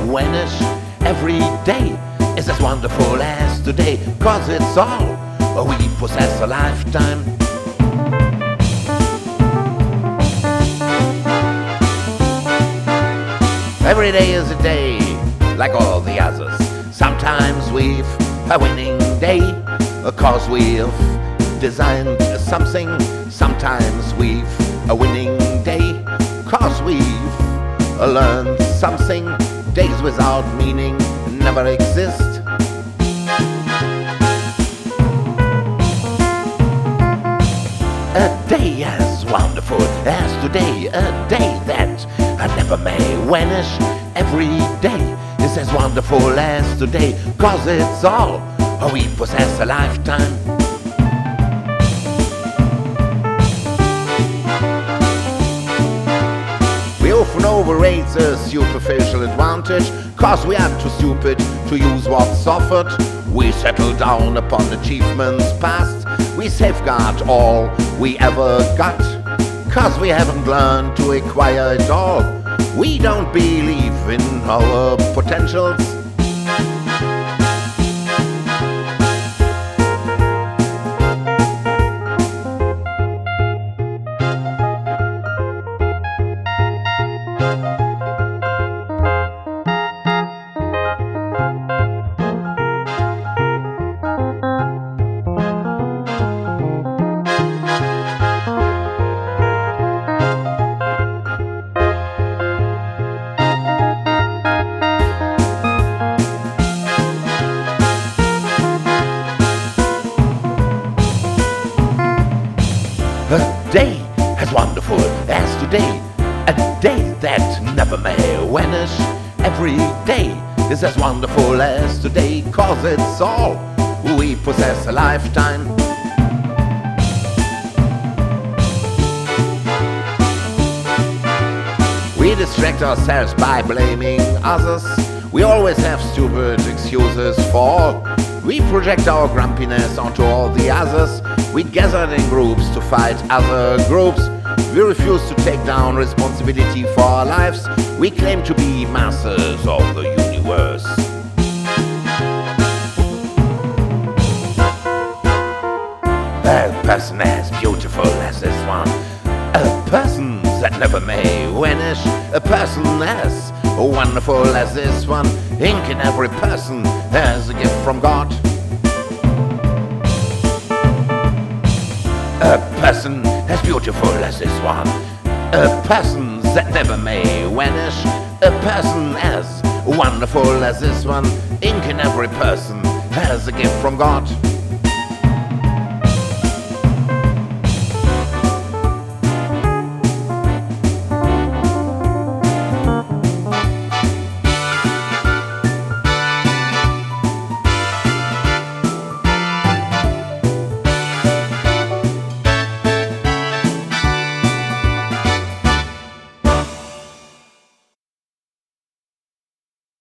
vanish. Every day is as wonderful as today, 'cause it's all we possess a lifetime. Every day is a day like all the others. Sometimes we've a winning day, 'cause we've designed something. Sometimes we've a winning day, 'cause we've learned something. Days without meaning never exist. A day as wonderful as today, a day that never may vanish. Every day is as wonderful as today, 'cause it's all we possess a lifetime. We often overrate the superficial advantage, 'cause we are too stupid to use what's offered. We settle down upon achievements past. We safeguard all we ever got, 'cause we haven't learned to acquire it all. We don't believe in our potentials. A day as wonderful as today, a day that never may vanish. Every day is as wonderful as today, 'cause it's all we possess a lifetime. We distract ourselves by blaming others. We always have stupid excuses for all. We project our grumpiness onto all the others. We gathered in groups to fight other groups. We refuse to take down responsibility for our lives. We claim to be masters of the universe. A person as beautiful as this one, a person that never may vanish, a person as wonderful as this one. Ink in every person has a gift from God. A person as beautiful as this one, a person that never may vanish, a person as wonderful as this one. Ink in every person has a gift from God.